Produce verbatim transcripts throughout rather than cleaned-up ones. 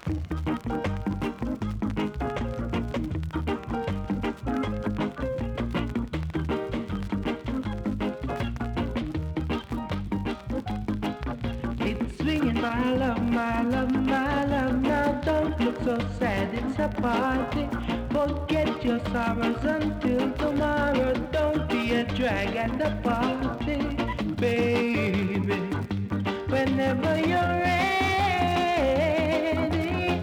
It's swinging, my love, my love, my love. Now don't look so sad, it's a party. Forget your sorrows until tomorrow. Don't be a drag at the party, baby. Whenever you're ready,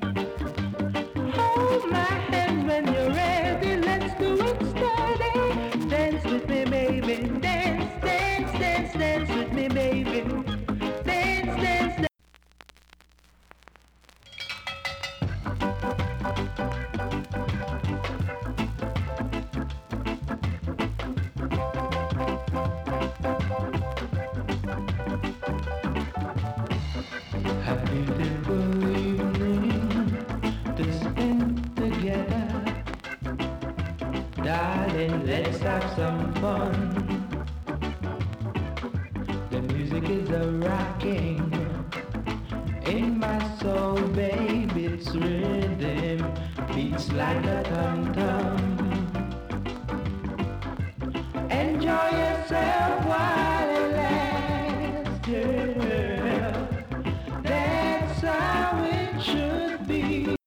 hold my hand when you're ready. Let's do it steady. Dance with me, baby. Dance, dance, dance, dance with me, baby. Dance, dance, dance. A beautiful evening to spend together. Darling, let's have some fun. The music is a rocking in my soul, baby. It's rhythm beats like a tom tom.